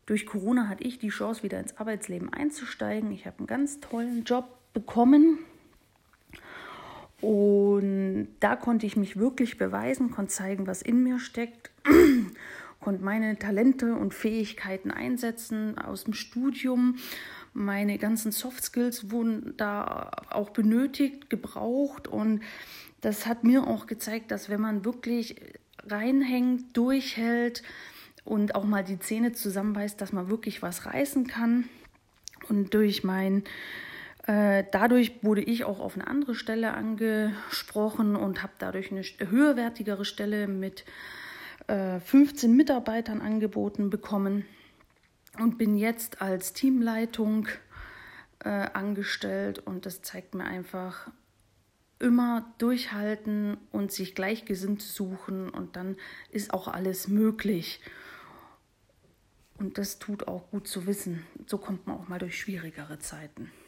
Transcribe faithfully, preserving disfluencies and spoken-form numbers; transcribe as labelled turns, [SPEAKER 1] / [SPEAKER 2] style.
[SPEAKER 1] Durch Corona hatte ich die Chance, wieder ins Arbeitsleben einzusteigen. Ich habe einen ganz tollen Job bekommen. Und da konnte ich mich wirklich beweisen, konnte zeigen, was in mir steckt, konnte meine Talente und Fähigkeiten einsetzen aus dem Studium. Meine ganzen Soft Skills wurden da auch benötigt, gebraucht. Und das hat mir auch gezeigt, dass wenn man wirklich reinhängt, durchhält und auch mal die Zähne zusammenbeißt, dass man wirklich was reißen kann. Und durch mein Dadurch wurde ich auch auf eine andere Stelle angesprochen und habe dadurch eine höherwertigere Stelle mit fünfzehn Mitarbeitern angeboten bekommen und bin jetzt als Teamleitung angestellt. Und das zeigt mir einfach, immer durchhalten und sich Gleichgesinnt suchen und dann ist auch alles möglich. Und das tut auch gut zu wissen. So kommt man auch mal durch schwierigere Zeiten.